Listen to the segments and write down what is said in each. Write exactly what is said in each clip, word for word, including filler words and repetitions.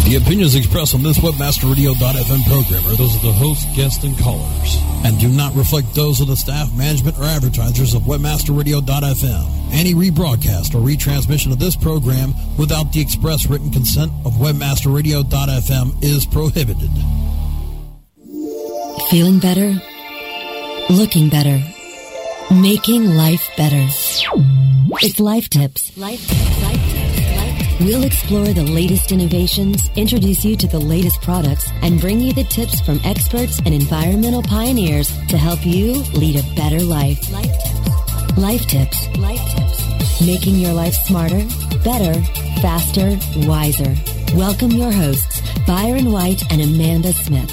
The opinions expressed on this Webmaster Radio dot f m program are those of the host, guests, and callers, and do not reflect those of the staff, management, or advertisers of Webmaster Radio dot f m. Any rebroadcast or retransmission of this program without the express written consent of Webmaster Radio dot f m is prohibited. Feeling better? Looking better? Making life better. It's Life Tips. Life Tips. Life Tips. We'll explore the latest innovations, introduce you to the latest products, and bring you the tips from experts and environmental pioneers to help you lead a better life. Life Tips. Life Tips. Life Tips. Making your life smarter, better, faster, wiser. Welcome your hosts, Byron White and Amanda Smith.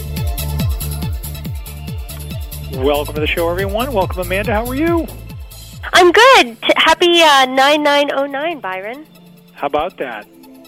Welcome to the show, everyone. Welcome, Amanda. How are you? I'm good. T- happy uh, nine nine oh nine, Byron. How about that?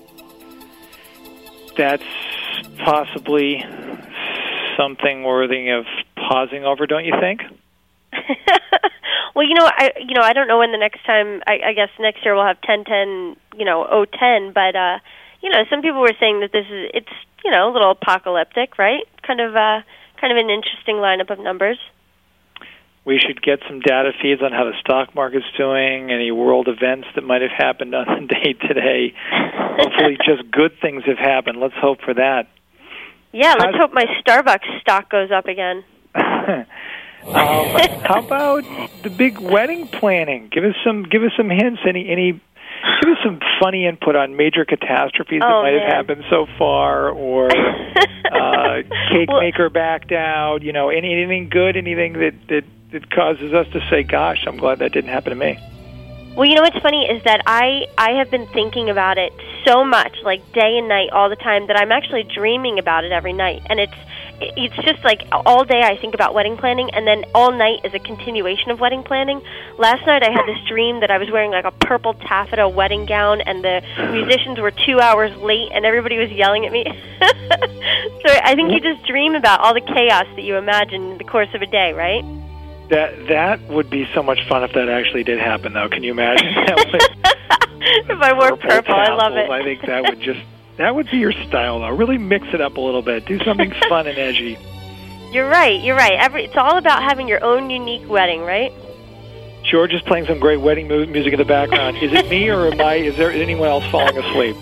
That's possibly something worthy of pausing over, don't you think? Well, you know, I you know I don't know when the next time. I, I guess next year we'll have ten ten, you know, oh ten. But uh, you know, some people were saying that this is it's you know a little apocalyptic, right? Kind of uh, kind of an interesting lineup of numbers. We should get some data feeds on how the stock market's doing, any world events that might have happened on the day today. Hopefully just good things have happened. Let's hope for that. Yeah, let's How's, hope my Starbucks stock goes up again. um, how about the big wedding planning? Give us some give us some hints. Any any give us some funny input on major catastrophes oh, that might man. have happened so far, or uh, cake well, maker backed out, you know, any, anything good, anything that, that it causes us to say, gosh, I'm glad that didn't happen to me. Well, you know what's funny is that I, I have been thinking about it so much, like day and night, all the time, that I'm actually dreaming about it every night. And it's it's just like all day I think about wedding planning, and then all night is a continuation of wedding planning. Last night I had this dream that I was wearing like a purple taffeta wedding gown, and the musicians were two hours late, and everybody was yelling at me. So I think you just dream about all the chaos that you imagine in the course of a day, right? That that would be so much fun if that actually did happen, though. Can you imagine? That would, if I wore purple, purple I love it. I think that would just that would be your style, though. Really mix it up a little bit. Do something fun and edgy. You're right. You're right. Every, it's all about having your own unique wedding, right? George is playing some great wedding mu- music in the background. Is it me or am I? Is there anyone else falling asleep?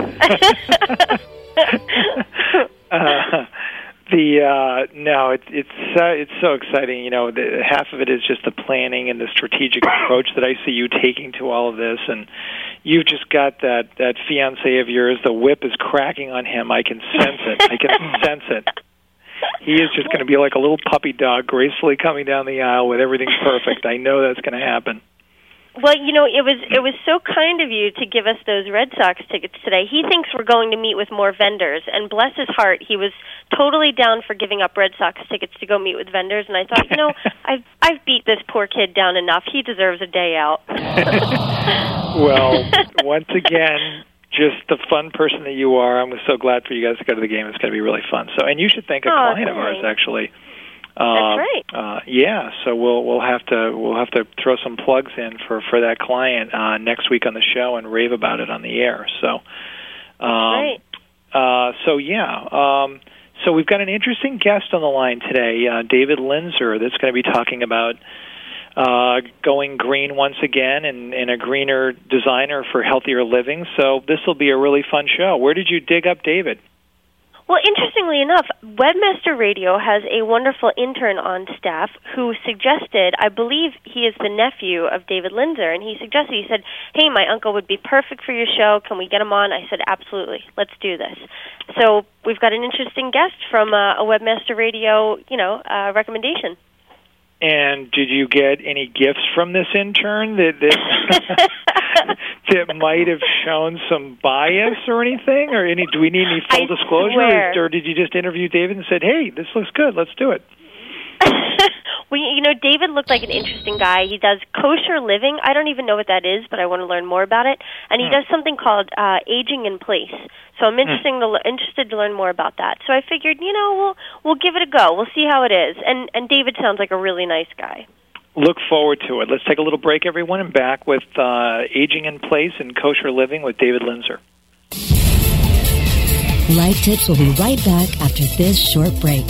uh, The uh, no, it's it's uh, it's so exciting. You know, the, half of it is just the planning and the strategic approach that I see you taking to all of this, and you've just got that that fiancé of yours. The whip is cracking on him. I can sense it. I can sense it. He is just going to be like a little puppy dog, gracefully coming down the aisle with everything perfect. I know that's going to happen. Well, you know, it was it was so kind of you to give us those Red Sox tickets today. He thinks we're going to meet with more vendors, and bless his heart, he was totally down for giving up Red Sox tickets to go meet with vendors. And I thought, you know, I've I've beat this poor kid down enough. He deserves a day out. Well, once again, just the fun person that you are. I'm so glad for you guys to go to the game. It's going to be really fun. So, and you should thank a oh, client thanks. of ours, actually. That's uh, right. Uh, yeah, so we'll we'll have to we'll have to throw some plugs in for, for that client uh, next week on the show and rave about it on the air. So, um, right. Uh, so yeah, um, so we've got an interesting guest on the line today, uh, David Linzer, that's going to be talking about uh, going green once again and, and a greener designer for healthier living. So this will be a really fun show. Where did you dig up David? Well, interestingly enough, Webmaster Radio has a wonderful intern on staff who suggested, I believe he is the nephew of David Linzer, and he suggested, he said, hey, my uncle would be perfect for your show. Can we get him on? I said, absolutely. Let's do this. So we've got an interesting guest from uh, a Webmaster Radio, you know, uh, recommendation. And did you get any gifts from this intern that that, that might have shown some bias or anything? Or any? Do we need any full I disclosure? Swear. Or did you just interview David and said, hey, this looks good, let's do it? Well, you know, David looked like an interesting guy. He does kosher living. I don't even know what that is, but I want to learn more about it. And he hmm. does something called uh, aging in place. So I'm interested, hmm. to, interested to learn more about that. So I figured, you know, we'll we'll give it a go. We'll see how it is. And and David sounds like a really nice guy. Look forward to it. Let's take a little break, everyone, and back with uh, Aging in Place and Kosher Living with David Linzer. Life Tips will be right back after this short break.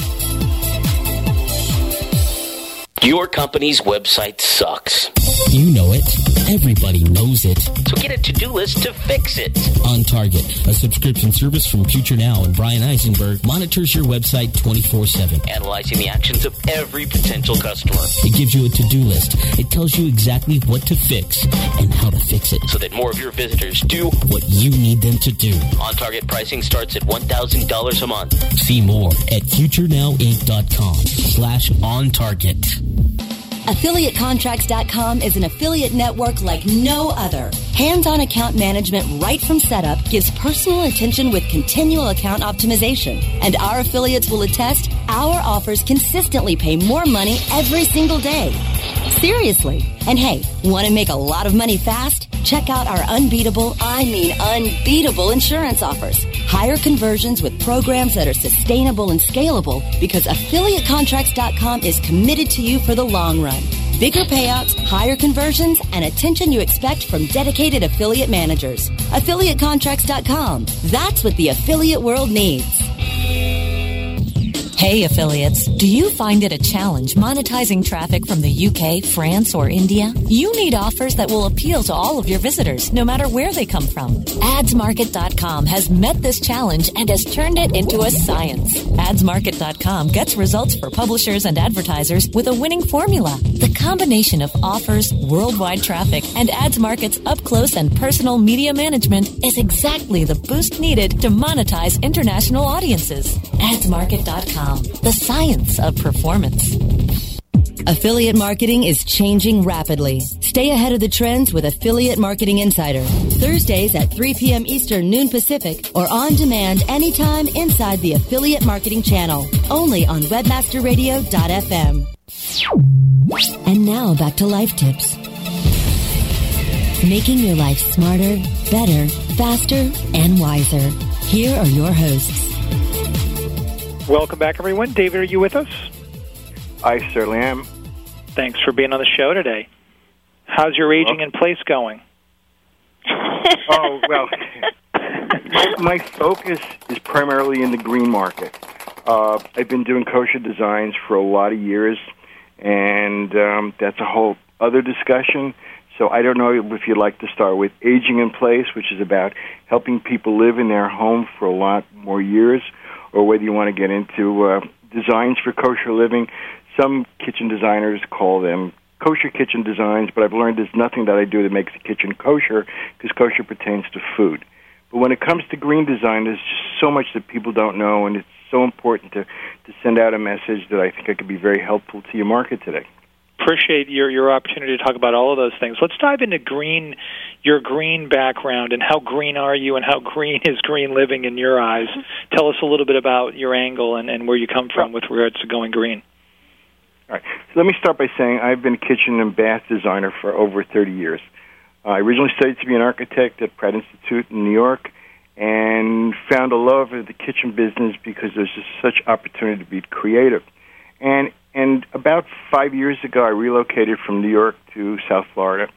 Your company's website sucks. You know it. Everybody knows it. So get a to-do list to fix it. On Target, a subscription service from Future Now and Brian Eisenberg monitors your website twenty-four seven. Analyzing the actions of every potential customer. It gives you a to-do list. It tells you exactly what to fix and how to fix it. So that more of your visitors do what you need them to do. On Target pricing starts at one thousand dollars a month. See more at future now inc dot com slash on target. Affiliate Contracts dot com is an affiliate network like no other. Hands-on account management right from setup gives personal attention with continual account optimization. And our affiliates will attest our offers consistently pay more money every single day. Seriously. And hey, want to make a lot of money fast? Check out our unbeatable, I mean unbeatable insurance offers. Higher conversions with programs that are sustainable and scalable because Affiliate Contracts dot com is committed to you for the long run. Bigger payouts, higher conversions, and attention you expect from dedicated affiliate managers. Affiliate Contracts dot com. That's what the affiliate world needs. Hey affiliates, do you find it a challenge monetizing traffic from the U K, France, or India? You need offers that will appeal to all of your visitors, no matter where they come from. Ads Market dot com has met this challenge and has turned it into a science. Ads Market dot com gets results for publishers and advertisers with a winning formula. The combination of offers, worldwide traffic, and AdsMarket's up-close and personal media management is exactly the boost needed to monetize international audiences. Ads Market dot com. The science of performance. Affiliate marketing is changing rapidly. Stay ahead of the trends with Affiliate Marketing Insider. Thursdays at three p.m. Eastern, noon Pacific, or on demand anytime inside the Affiliate Marketing Channel. Only on webmaster radio dot f m. And now back to Life Tips. Making your life smarter, better, faster, and wiser. Here are your hosts. Welcome back, everyone. David, are you with us? I certainly am. Thanks for being on the show today. How's your aging in place going? Oh, well, my focus is primarily in the green market. Uh, I've been doing kosher designs for a lot of years, and um, that's a whole other discussion. So I don't know if you'd like to start with aging in place, which is about helping people live in their home for a lot more years, or whether you want to get into uh, designs for kosher living. Some kitchen designers call them kosher kitchen designs, but I've learned there's nothing that I do that makes the kitchen kosher, because kosher pertains to food. But when it comes to green design, there's just so much that people don't know, and it's so important to, to send out a message that I think I could be very helpful to your market today. Appreciate your, your opportunity to talk about all of those things. Let's dive into green, your green background, and how green are you, and how green is green living in your eyes. Tell us a little bit about your angle and, and where you come from with regards to going green. All right. So let me start by saying I've been a kitchen and bath designer for over thirty years. Uh, I originally studied to be an architect at Pratt Institute in New York, and found a love of the kitchen business because there's just such opportunity to be creative. And And about five years ago, I relocated from New York to South Florida,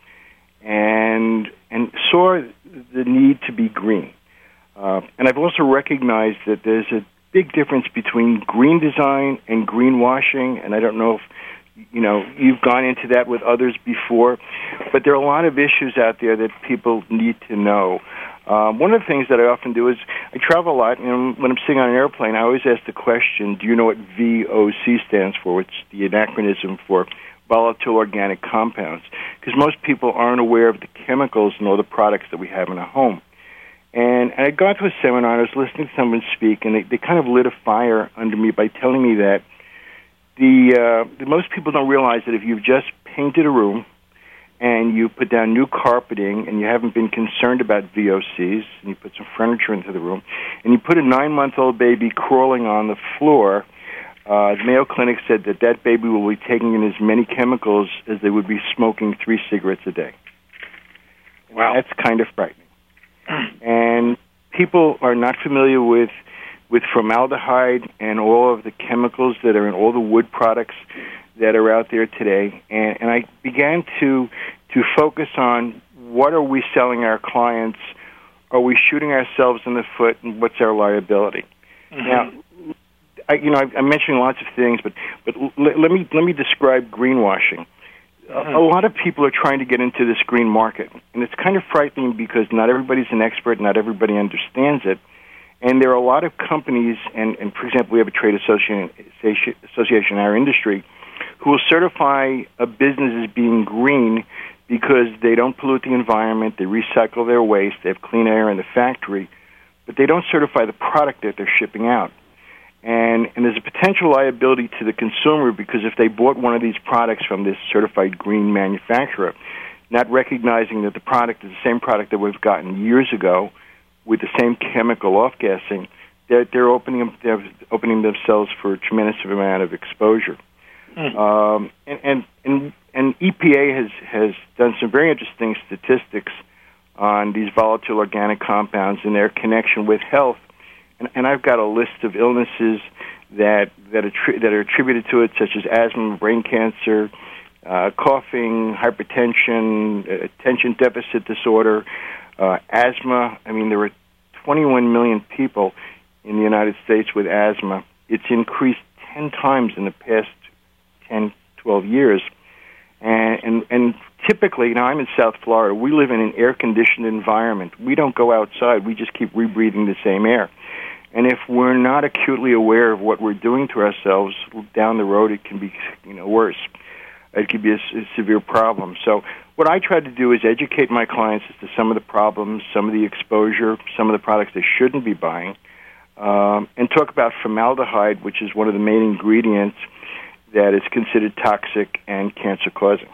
and and saw the need to be green. Uh, and I've also recognized that there's a big difference between green design and greenwashing. And I don't know if you know you've gone into that with others before, but there are a lot of issues out there that people need to know. Um, one of the things that I often do is I travel a lot, and when I'm sitting on an airplane, I always ask the question, do you know what V O C stands for, which is the acronym for volatile organic compounds? Because most people aren't aware of the chemicals and all the products that we have in a home. And, and I'd gone to a seminar, and I was listening to someone speak, and they, they kind of lit a fire under me by telling me that the, uh, the most people don't realize that if you've just painted a room, and you put down new carpeting, and you haven't been concerned about V O Cs, and you put some furniture into the room, and you put a nine-month-old baby crawling on the floor, uh, the Mayo Clinic said that that baby will be taking in as many chemicals as they would be smoking three cigarettes a day. Wow. That's kind of frightening. And people are not familiar with with formaldehyde and all of the chemicals that are in all the wood products that are out there today, and, and I began to to focus on what are we selling our clients are we shooting ourselves in the foot, and what's our liability? Mm-hmm. Now, I, you know, I, I'm mentioning lots of things, but but l- let me let me describe greenwashing. Mm-hmm. A, a lot of people are trying to get into this green market, and it's kind of frightening because not everybody's an expert, not everybody understands it, and there are a lot of companies, and, and for example, we have a trade association, association in our industry, who will certify a business as being green because they don't pollute the environment, they recycle their waste, they have clean air in the factory, but they don't certify the product that they're shipping out. And, and there's a potential liability to the consumer because if they bought one of these products from this certified green manufacturer, not recognizing that the product is the same product that we've gotten years ago with the same chemical off-gassing, they're, they're, opening, they're opening themselves for a tremendous amount of exposure. Mm. Um, and, and, and, and E P A has, has done some very interesting statistics on these volatile organic compounds and their connection with health. And, and I've got a list of illnesses that that, attri- that are attributed to it, such as asthma, brain cancer, uh, coughing, hypertension, uh, attention deficit disorder, uh, asthma. I mean, there are twenty-one million people in the United States with asthma. It's increased ten times in the past ten, twelve years. And, and, and typically, you know, I'm in South Florida. We live in an air-conditioned environment. We don't go outside. We just keep rebreathing the same air. And if we're not acutely aware of what we're doing to ourselves, down the road it can be, you know, worse. It could be a, a severe problem. So what I try to do is educate my clients as to some of the problems, some of the exposure, some of the products they shouldn't be buying, um, and talk about formaldehyde, which is one of the main ingredients that is considered toxic and cancer-causing.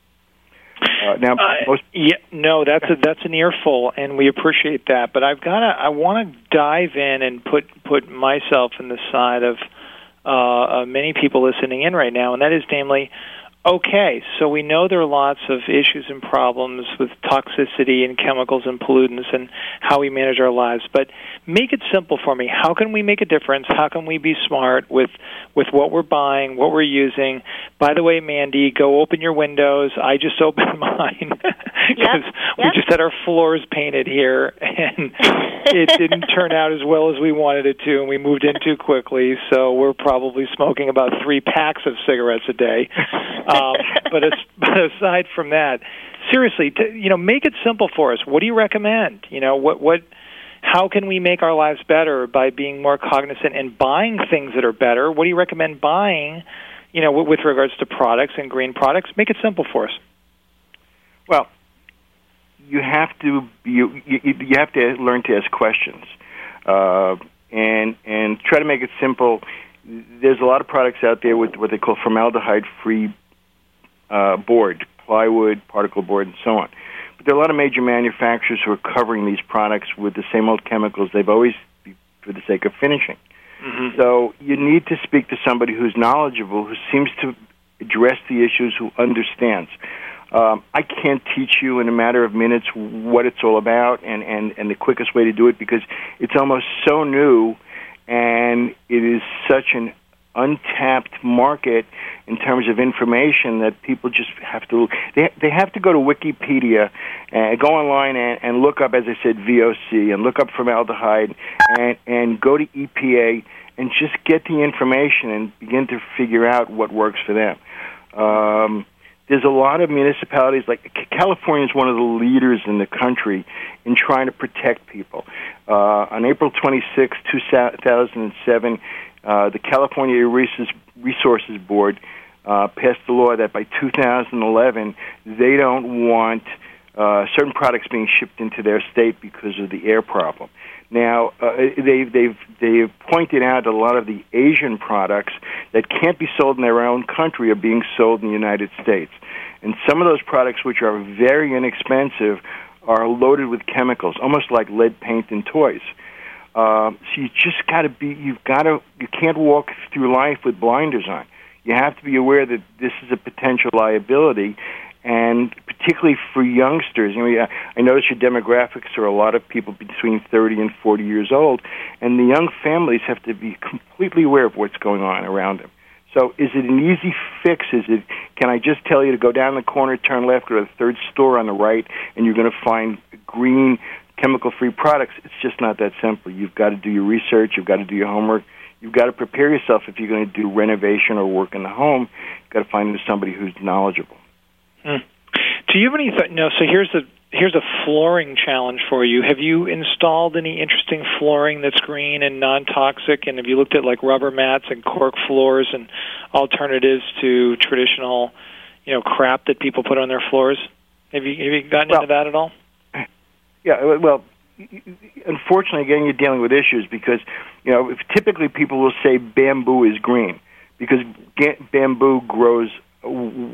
Uh, now, uh, most yeah, no, that's a, that's an earful, and we appreciate that. But I've got to, I want to dive in and put put myself in the side of uh, uh, many people listening in right now, and that is, namely, okay, so we know there are lots of issues and problems with toxicity and chemicals and pollutants and how we manage our lives, but make it simple for me. How can we make a difference? How can we be smart with with what we're buying, what we're using? By the way, Mandy, go open your windows. I just opened mine because yep, we yep. just had our floors painted here, and it didn't turn out as well as we wanted it to, and we moved in too quickly, so we're probably smoking about three packs of cigarettes a day. Um, but, as, but aside from that, seriously, to, you know, make it simple for us. What do you recommend? You know, what, what, how can we make our lives better by being more cognizant and buying things that are better? What do you recommend buying, you know, with, with regards to products and green products? Make it simple for us. Well, you have to you you, you have to learn to ask questions, uh, and and try to make it simple. There's a lot of products out there with what they call formaldehyde-free uh, board, plywood, particle board, and so on. But there are a lot of major manufacturers who are covering these products with the same old chemicals they've always used for the sake of finishing. Mm-hmm. So you need to speak to somebody who's knowledgeable, who seems to address the issues, who understands. Um, I can't teach you in a matter of minutes what it's all about and, and, and the quickest way to do it because it's almost so new and it is such an untapped market in terms of information that people just have to they they have to go to Wikipedia and go online and, and look up, as I said, V O C and look up formaldehyde and and go to E P A and just get the information and begin to figure out what works for them. Um, there's a lot of municipalities, like California is one of the leaders in the country in trying to protect people. Uh, on April twenty-sixth, two thousand seven, uh, the California Resources Board uh, passed a law that by two thousand eleven, they don't want uh, certain products being shipped into their state because of the air problem. Now, uh, they've, they've, they've pointed out a lot of the Asian products that can't be sold in their own country are being sold in the United States. And some of those products, which are very inexpensive, are loaded with chemicals, almost like lead paint in toys. Uh, so you just got to be, you've got to, you can't walk through life with blinders on. You have to be aware that this is a potential liability, and particularly for youngsters. You know, I notice your demographics are a lot of people between thirty and forty years old, and the young families have to be completely aware of what's going on around them. So is it an easy fix? Is it, can I just tell you to go down the corner, turn left, go to the third store on the right, and you're going to find green, chemical-free products, it's just not that simple. You've got to do your research. You've got to do your homework. You've got to prepare yourself if you're going to do renovation or work in the home. You've got to find somebody who's knowledgeable. Hmm. Do you have any? Th- no. So here's the here's a flooring challenge for you. Have you installed any interesting flooring that's green and non-toxic? And have you looked at like rubber mats and cork floors and alternatives to traditional, you know, crap that people put on their floors? Have you have you gotten well, into that at all? Yeah. Well, unfortunately, again, you're dealing with issues because, you know, if typically people will say bamboo is green because ga- bamboo grows uh,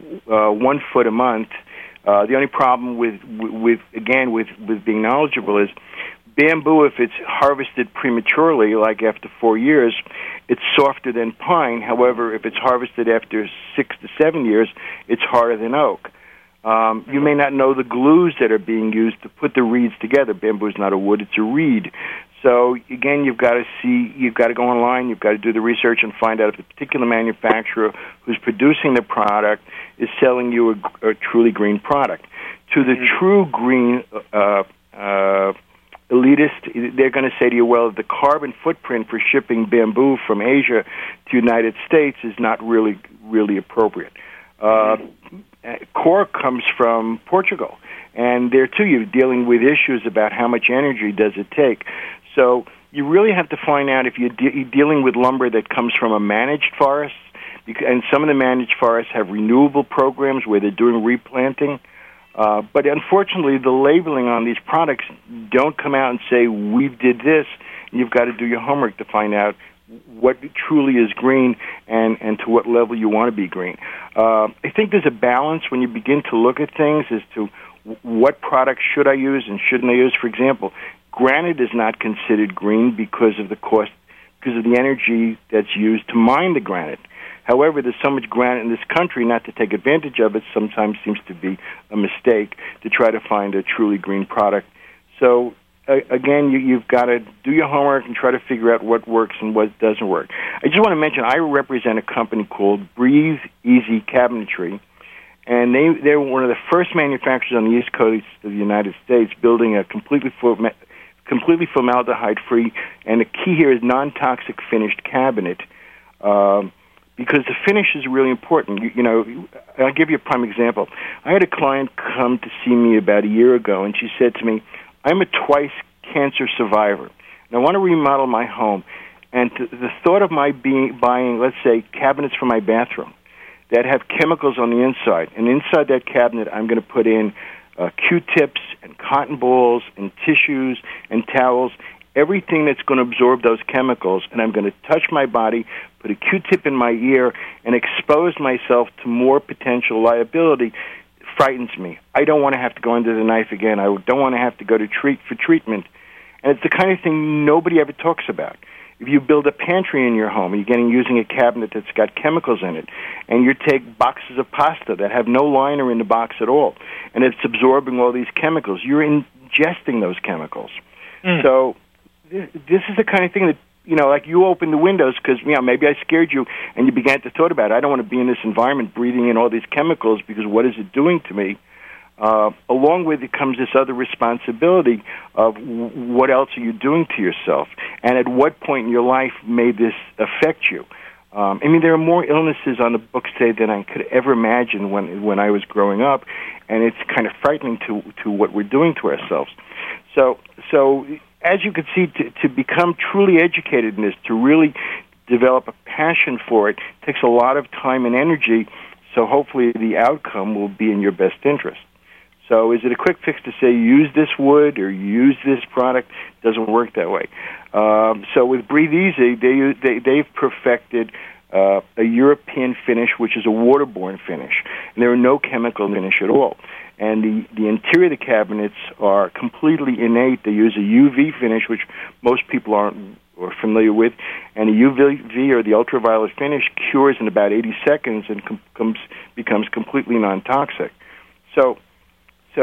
one foot a month. Uh, the only problem with, with again, with, with being knowledgeable is bamboo, if it's harvested prematurely, like after four years, it's softer than pine. However, if it's harvested after six to seven years, it's harder than oak. Um, you may not know the glues that are being used to put the reeds together. Bamboo is not a wood, it's a reed. So, again, you've got to see, you've got to go online, you've got to do the research and find out if the particular manufacturer who's producing the product is selling you a, a truly green product. To the mm-hmm. true green uh, uh, elitist, they're going to say to you, well, the carbon footprint for shipping bamboo from Asia to the United States is not really, really appropriate. Uh, cork comes from Portugal, and there, too, you're dealing with issues about how much energy does it take. So you really have to find out if you're, de- you're dealing with lumber that comes from a managed forest, and some of the managed forests have renewable programs where they're doing replanting. Uh, but unfortunately, the labeling on these products don't come out and say, we did this. You've got to do your homework to find out what truly is green and, and to what level you want to be green. Uh, I think there's a balance when you begin to look at things as to what products should I use and shouldn't I use. For example, granite is not considered green because of the cost, because of the energy that's used to mine the granite. However, there's so much granite in this country, not to take advantage of it sometimes seems to be a mistake to try to find a truly green product. So, uh, again, you, you've got to do your homework and try to figure out what works and what doesn't work. I just want to mention I represent a company called Breathe Easy Cabinetry, and they, they're one of the first manufacturers on the East Coast of the United States building a completely full, completely formaldehyde-free, and the key here is non-toxic finished cabinet. Um, Because the finish is really important. You, you know, I'll give you a prime example. I had a client come to see me about a year ago, and she said to me, I'm a twice cancer survivor, and I want to remodel my home. And to, the thought of my being, buying, let's say, cabinets for my bathroom that have chemicals on the inside, and inside that cabinet I'm going to put in uh, Q-tips and cotton balls and tissues and towels, everything that's going to absorb those chemicals, and I'm going to touch my body, put a Q-tip in my ear, and expose myself to more potential liability, frightens me. I don't want to have to go under the knife again. I don't want to have to go to treat for treatment. And it's the kind of thing nobody ever talks about. If you build a pantry in your home, you're getting using a cabinet that's got chemicals in it, and you take boxes of pasta that have no liner in the box at all, and it's absorbing all these chemicals, you're ingesting those chemicals. Mm. So this is the kind of thing that, you know, like you open the windows because, you know, maybe I scared you and you began to thought about it. I don't want to be in this environment breathing in all these chemicals because what is it doing to me? Uh, along with it comes this other responsibility of w- what else are you doing to yourself? And at what point in your life may this affect you? Um, I mean, there are more illnesses on the books today than I could ever imagine when when I was growing up, and it's kind of frightening to to what we're doing to ourselves. So, so as you can see, to, to become truly educated in this, to really develop a passion for it, takes a lot of time and energy, so hopefully the outcome will be in your best interest. So is it a quick fix to say use this wood or use this product? It doesn't work that way. Um, so with Breathe Easy, they, they, they've perfected uh, a European finish, which is a waterborne finish. And there are no chemical finish at all. And the, the interior of the cabinets are completely innate. They use a U V finish, which most people aren't or familiar with. And the U V, or the ultraviolet finish, cures in about eighty seconds and com- comes, becomes completely non-toxic. So, so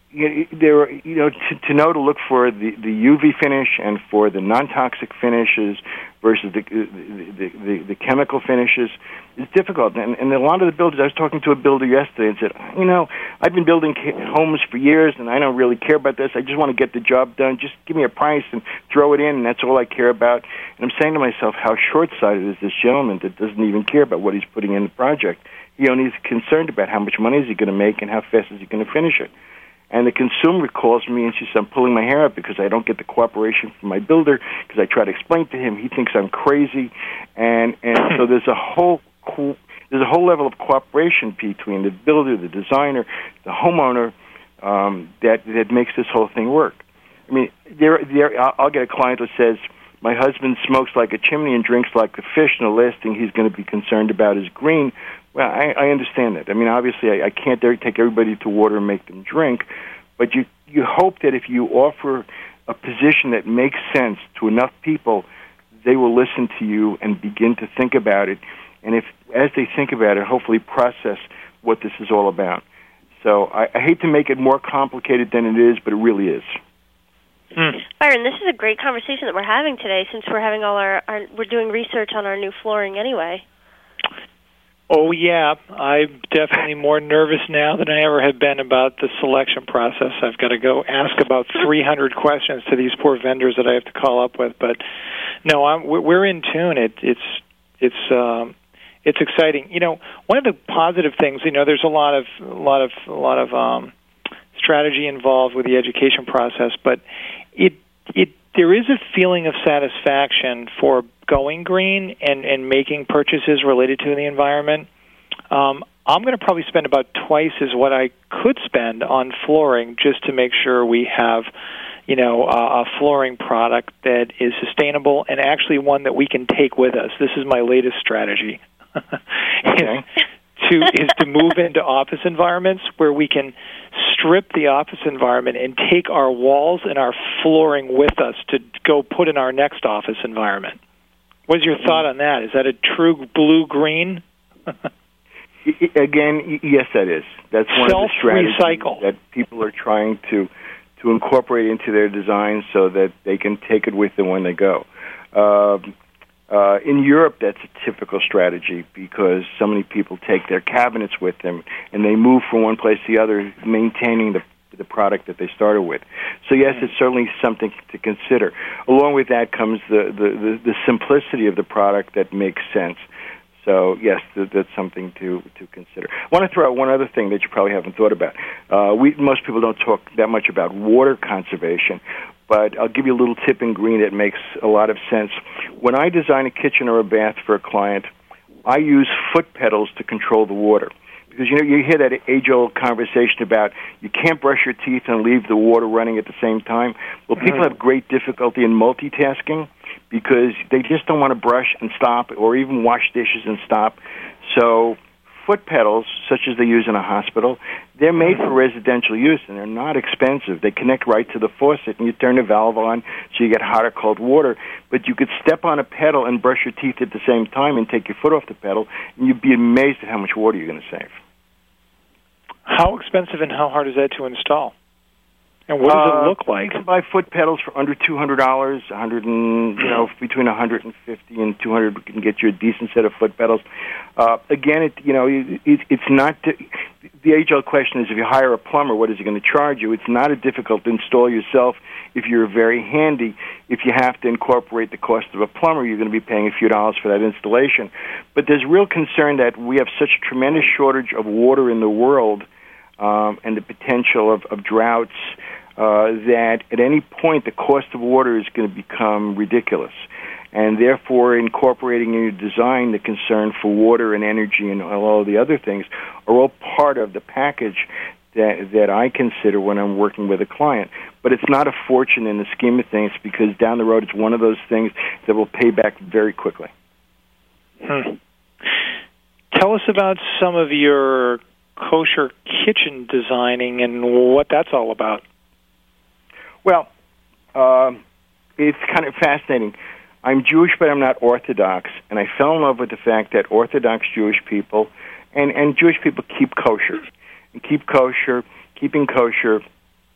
you, there, you know, to, to know to look for the, the U V finish and for the non-toxic finishes versus the the, the, the chemical finishes is difficult. And, and a lot of the builders, I was talking to a builder yesterday and said, you know, I've been building homes for years and I don't really care about this. I just want to get the job done. Just give me a price and throw it in, and that's all I care about. And I'm saying to myself, how short-sighted is this gentleman that doesn't even care about what he's putting in the project? He only is concerned about how much money is he going to make and how fast is he going to finish it. And the consumer calls me and she says, I'm pulling my hair out because I don't get the cooperation from my builder because I try to explain to him. He thinks I'm crazy. And, and so there's a whole there's a whole level of cooperation between the builder, the designer, the homeowner um, that, that makes this whole thing work. I mean, there, there, I'll get a client who says, my husband smokes like a chimney and drinks like a fish, and the last thing he's going to be concerned about is green. Well, I, I understand that. I mean, obviously, I, I can't take everybody to water and make them drink, but you you hope that if you offer a position that makes sense to enough people, they will listen to you and begin to think about it. And if, as they think about it, hopefully process what this is all about. So I, I hate to make it more complicated than it is, but it really is. Hmm. Byron, this is a great conversation that we're having today, since we're having all our, our we're doing research on our new flooring anyway. Oh, yeah. I'm definitely more nervous now than I ever have been about the selection process. I've got to go ask about three hundred questions to these poor vendors that I have to call up with. But, no, I'm, we're in tune. It, it's it's um, it's exciting. You know, one of the positive things, you know, there's a lot of a lot of a lot of um, strategy involved with the education process, but it it there is a feeling of satisfaction for going green and, and making purchases related to the environment. Um, I'm going to probably spend about twice as what I could spend on flooring just to make sure we have, you know, a, a flooring product that is sustainable and actually one that we can take with us. This is my latest strategy. Okay. to is to move into office environments where we can strip the office environment and take our walls and our flooring with us to go put in our next office environment. What's your thought on that? Is that a true blue-green? Again, yes, that is. That's one of the strategies that people are trying to to incorporate into their design so that they can take it with them when they go. Um, Uh, in Europe, that's a typical strategy because so many people take their cabinets with them and they move from one place to the other, maintaining the the product that they started with. So yes, it's certainly something to consider. Along with that comes the, the, the, the simplicity of the product that makes sense. So yes, th- that's something to, to consider. I want to throw out one other thing that you probably haven't thought about. Uh, we most people don't talk that much about water conservation, but I'll give you a little tip in green that makes a lot of sense. When I design a kitchen or a bath for a client, I use foot pedals to control the water. Because, you know, you hear that age-old conversation about you can't brush your teeth and leave the water running at the same time. Well, people have great difficulty in multitasking because they just don't want to brush and stop or even wash dishes and stop. So foot pedals, such as they use in a hospital, they're made for residential use, and they're not expensive. They connect right to the faucet, and you turn the valve on so you get hot or cold water. But you could step on a pedal and brush your teeth at the same time and take your foot off the pedal, and you'd be amazed at how much water you're going to save. How expensive and how hard is that to install? And what does uh, it look like? You can buy foot pedals for under two hundred dollars, one hundred and, you know, between one hundred fifty and two hundred. We can get you a decent set of foot pedals. Uh, again, it you know, it, it, it's not to, the age-old question is if you hire a plumber, what is he going to charge you? It's not a difficult to install yourself if you're very handy. If you have to incorporate the cost of a plumber, you're going to be paying a few dollars for that installation. But there's real concern that we have such a tremendous shortage of water in the world um, and the potential of, of droughts uh, that at any point the cost of water is going to become ridiculous. And therefore, incorporating in your design the concern for water and energy and all of the other things are all part of the package that that I consider when I'm working with a client. But it's not a fortune in the scheme of things because down the road it's one of those things that will pay back very quickly. Hmm. Tell us about some of your kosher kitchen designing and what that's all about. Well, uh, it's kind of fascinating. I'm Jewish, but I'm not Orthodox, and I fell in love with the fact that Orthodox Jewish people and, and Jewish people keep kosher. And keep kosher, keeping kosher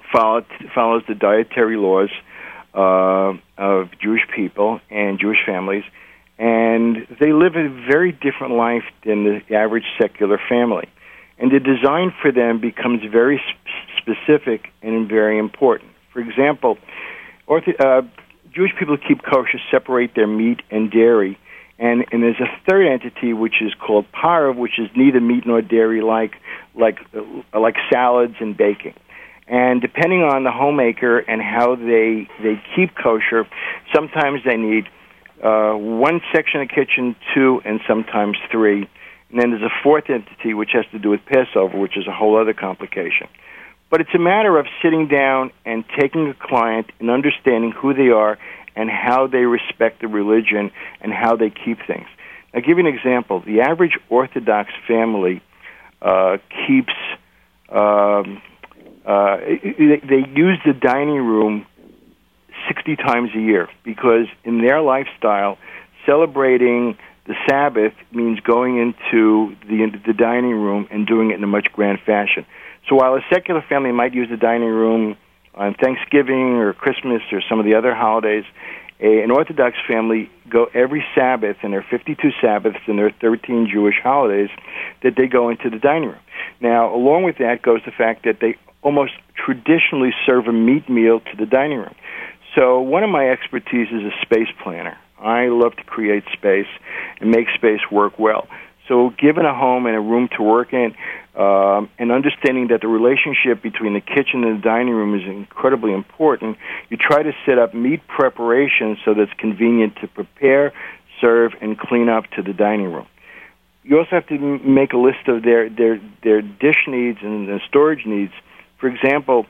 follow, follows the dietary laws uh, of Jewish people and Jewish families, and they live a very different life than the average secular family. And the design for them becomes very sp- specific and very important. For example, ortho- uh, Jewish people who keep kosher separate their meat and dairy, and, and there's a third entity which is called parv, which is neither meat nor dairy, like like uh, like salads and baking. And depending on the homemaker and how they they keep kosher, sometimes they need uh, one section of the kitchen, two, and sometimes three. And then there's a fourth entity which has to do with Passover, which is a whole other complication. But it's a matter of sitting down and taking a client and understanding who they are and how they respect the religion and how they keep things. I'll give you an example. The average Orthodox family uh, keeps, um, uh, they, they use the dining room sixty times a year because in their lifestyle, celebrating the Sabbath means going into the, into the dining room and doing it in a much grand fashion. So while a secular family might use the dining room on Thanksgiving or Christmas or some of the other holidays, a, an Orthodox family go every Sabbath, and there are fifty-two Sabbaths and there are thirteen Jewish holidays, that they go into the dining room. Now, along with that goes the fact that they almost traditionally serve a meat meal to the dining room. So one of my expertise is a space planner. I love to create space and make space work well. So given a home and a room to work in, um, and understanding that the relationship between the kitchen and the dining room is incredibly important, you try to set up meat preparation so that it's convenient to prepare, serve, and clean up to the dining room. You also have to make a list of their, their, their dish needs and their storage needs. For example,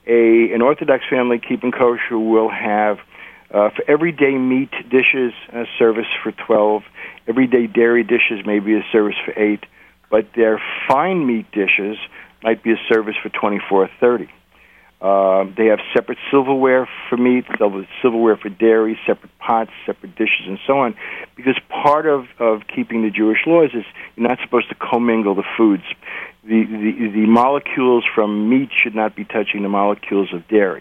a an Orthodox family keeping kosher will have Uh, for everyday meat dishes, a service for twelve. Everyday dairy dishes may be a service for eight. But their fine meat dishes might be a service for twenty-four, thirty. Uh, they have separate silverware for meat, silverware for dairy, separate pots, separate dishes, and so on. Because part of, of keeping the Jewish laws is you're not supposed to commingle the foods. The, the, the molecules from meat should not be touching the molecules of dairy.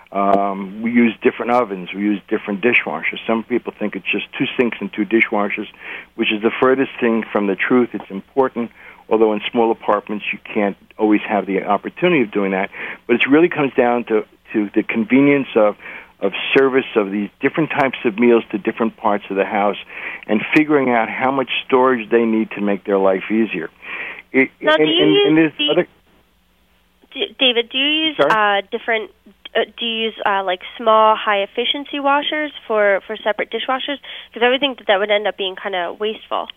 Um, we use different ovens. We use different dishwashers. Some people think it's just two sinks and two dishwashers, which is the furthest thing from the truth. It's important, although in small apartments you can't always have the opportunity of doing that. But it really comes down to, to the convenience of, of service of these different types of meals to different parts of the house and figuring out how much storage they need to make their life easier. It, now, and, do you and, use and there's the, other, do, David, do you use Sorry? uh, different... Uh, do you use uh, like small, high-efficiency washers for, for separate dishwashers? Because I would think that that would end up being kind of wasteful.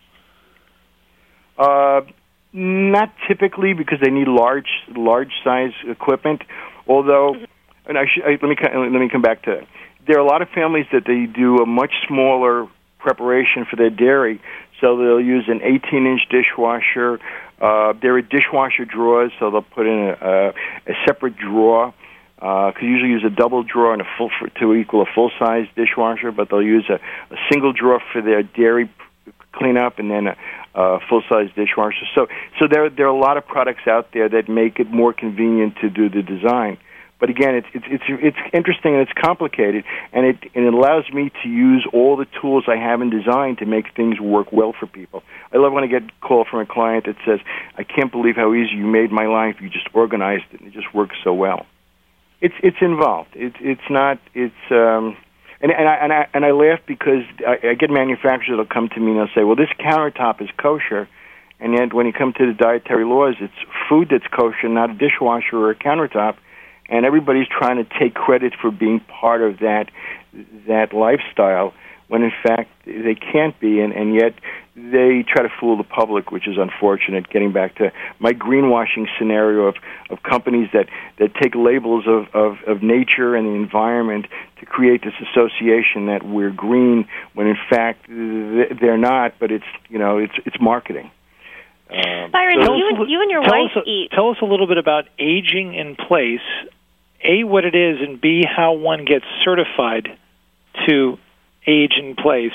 Uh, not typically, because they need large, large size equipment. Although, mm-hmm. and I should, I, let me let me come back to it. There are a lot of families that they do a much smaller preparation for their dairy, so they'll use an eighteen-inch dishwasher. Uh, there are dishwasher drawers, so they'll put in a, a, a separate drawer. Uh, could usually use a double drawer and a full for, to equal a full-size dishwasher, but they'll use a, a single drawer for their dairy cleanup and then a, a full-size dishwasher. So, so there there are a lot of products out there that make it more convenient to do the design. But again, it's it's it's, it's interesting and it's complicated, and it and it allows me to use all the tools I have in design to make things work well for people. I love when I get a call from a client that says, "I can't believe how easy you made my life. You just organized it, and it just works so well." It's it's involved. It's it's not. It's um, and and I and I and I laugh because I, I get manufacturers that'll come to me and they'll say, "Well, this countertop is kosher," and yet when you come to the dietary laws, it's food that's kosher, not a dishwasher or a countertop, and everybody's trying to take credit for being part of that that lifestyle when in fact they can't be, and, and yet they try to fool the public, which is unfortunate. Getting back to my greenwashing scenario of, of companies that, that take labels of, of, of nature and the environment to create this association that we're green, when in fact they're not. But it's you know it's it's marketing. Um, Byron, so you, and, you and your tell wife us, eat. Tell us a little bit about aging in place. A, what it is, and B, how one gets certified to age in place.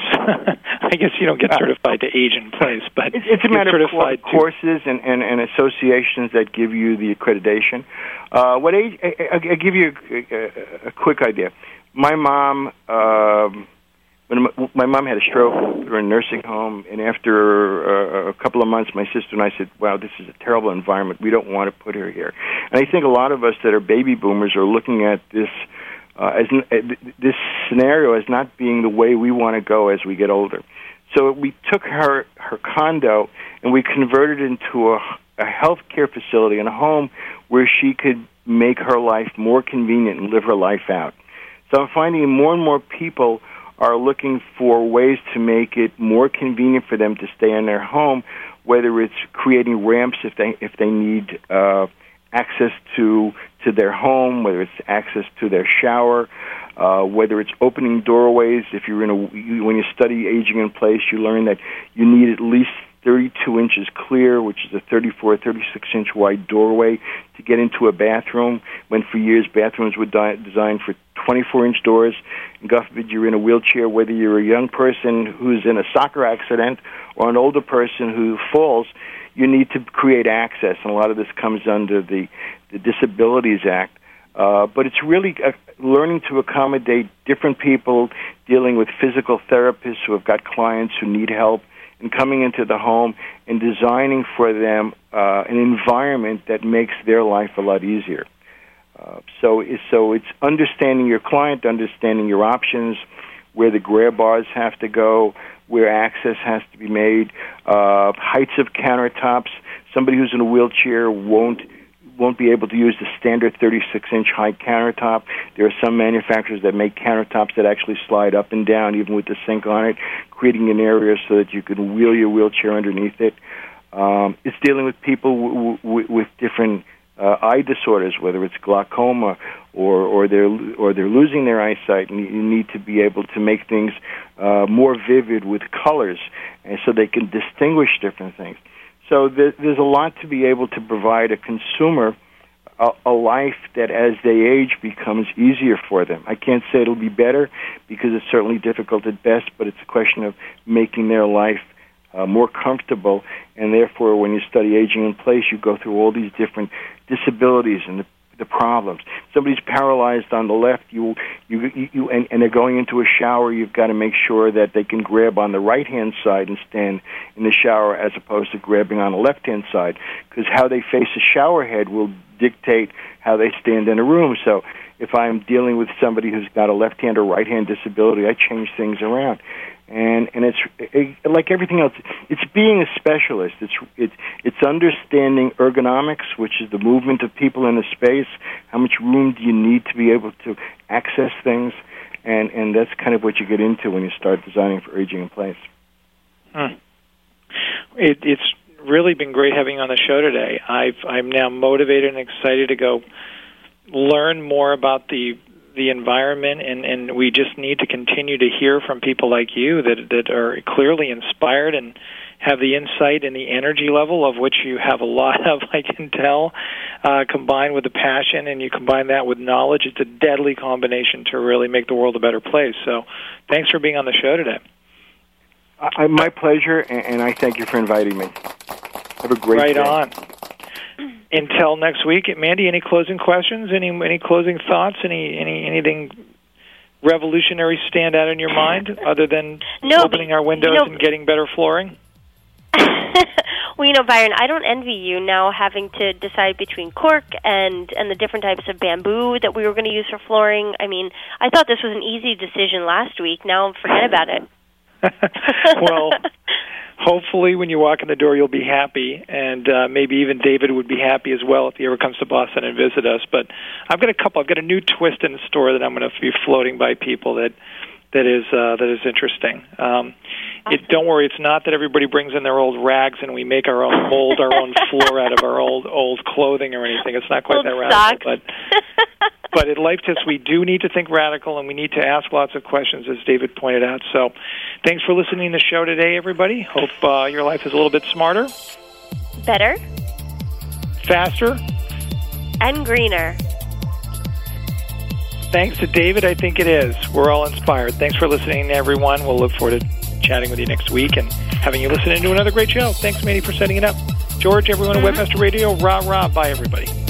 I guess you don't get certified to age in place, but it's, it's a matter of certified co- courses and, and, and associations that give you the accreditation. Uh, what age? I, I, I give you a, a, a quick idea. My mom, um, when my, my mom had a stroke, we were in a nursing home, and after uh, a couple of months, my sister and I said, "Wow, this is a terrible environment. We don't want to put her here." And I think a lot of us that are baby boomers are looking at this. Uh, as uh, this scenario as not being the way we want to go as we get older. So we took her her condo and we converted it into a, a healthcare facility and a home where she could make her life more convenient and live her life out. So I'm finding more and more people are looking for ways to make it more convenient for them to stay in their home, whether it's creating ramps if they if they need uh, access to to their home, whether it's access to their shower, uh, whether it's opening doorways. If you're in a, you, when you study aging in place, you learn that you need at least thirty-two inches clear, which is a thirty-four, thirty-six inch wide doorway to get into a bathroom, when for years bathrooms were di- designed for twenty-four inch doors. And God forbid you're in a wheelchair, whether you're a young person who's in a soccer accident or an older person who falls, you need to create access, and a lot of this comes under the, the Disabilities Act. Uh, but it's really uh, learning to accommodate different people, dealing with physical therapists who have got clients who need help, and coming into the home and designing for them uh, an environment that makes their life a lot easier. Uh, so, so it's understanding your client, understanding your options, where the grab bars have to go, where access has to be made, uh, heights of countertops. Somebody who's in a wheelchair won't won't be able to use the standard thirty-six inch high countertop. There are some manufacturers that make countertops that actually slide up and down, even with the sink on it, creating an area so that you can wheel your wheelchair underneath it. Um, it's dealing with people w- w- with different uh, eye disorders, whether it's glaucoma or or they're or they're losing their eyesight, and you need to be able to make things uh, more vivid with colors, and so they can distinguish different things. So there, there's a lot to be able to provide a consumer a, a life that, as they age, becomes easier for them. I can't say it'll be better because it's certainly difficult at best, but it's a question of making their life uh, more comfortable. And therefore, when you study aging in place, you go through all these different disabilities and the the problems. Somebody's paralyzed on the left, you you you and, and they're going into a shower, you've got to make sure that they can grab on the right-hand side and stand in the shower as opposed to grabbing on the left-hand side, because how they face a shower head will dictate how they stand in a room. So if I'm dealing with somebody who's got a left-hand or right-hand disability, I change things around. And and it's it, like everything else. It's being a specialist. It's it's it's understanding ergonomics, which is the movement of people in a space. How much room do you need to be able to access things? And and that's kind of what you get into when you start designing for aging in place. Hmm. It, it's really been great having you on the show today. I've I'm now motivated and excited to go learn more about the. the environment, and, and we just need to continue to hear from people like you that that are clearly inspired and have the insight and the energy level, of which you have a lot of, I can tell, uh, combined with the passion, and you combine that with knowledge. It's a deadly combination to really make the world a better place. So thanks for being on the show today. I, my pleasure, and, and I thank you for inviting me. Have a great right day. Right on. Until next week, Mandy, any closing questions? Any any closing thoughts? Any any anything revolutionary stand out in your mind other than no, opening our windows you know, and getting better flooring? Well, you know, Byron, I don't envy you now having to decide between cork and and the different types of bamboo that we were going to use for flooring. I mean, I thought this was an easy decision last week. Now forget about it. Well, hopefully when you walk in the door you'll be happy, and uh, maybe even David would be happy as well if he ever comes to Boston and visit us. But I've got a couple. I've got a new twist in the store that I'm going to be floating by people that that is uh, that is interesting. Um, it, don't worry, it's not that everybody brings in their old rags and we make our own mold our own floor out of our old old clothing or anything. It's not quite old that radical, socks. but. But at Life Tips, we do need to think radical, and we need to ask lots of questions, as David pointed out. So thanks for listening to the show today, everybody. Hope uh, your life is a little bit smarter. Better. Faster. And greener. thanks to David, I think it is. We're all inspired. Thanks for listening, everyone. We'll look forward to chatting with you next week and having you listen into another great show. Thanks, Manny, for setting it up. George, everyone at Webmaster Radio, rah, rah. Bye, everybody.